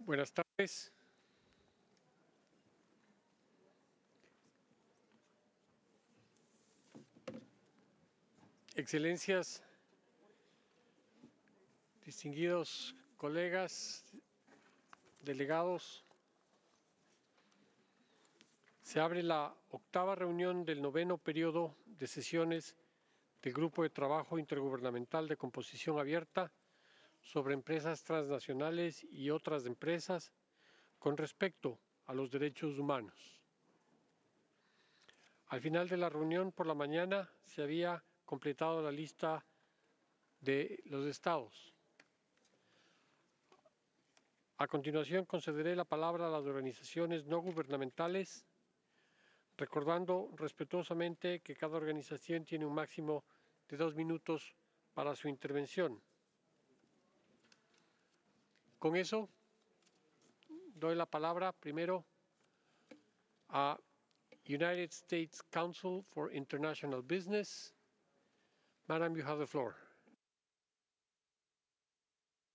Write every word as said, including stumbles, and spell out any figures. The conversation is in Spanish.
Buenas tardes. Excelencias, distinguidos colegas, delegados, se abre la octava reunión del noveno periodo de sesiones del Grupo de Trabajo Intergubernamental de Composición Abierta sobre empresas transnacionales y otras empresas con respecto a los derechos humanos. Al final de la reunión por la mañana se había completado la lista de los estados. A continuación concederé la palabra a las organizaciones no gubernamentales, recordando respetuosamente que cada organización tiene un máximo de dos minutos para su intervención. Con eso, doy la palabra primero a United States Council for International Business. Madam, you have the floor.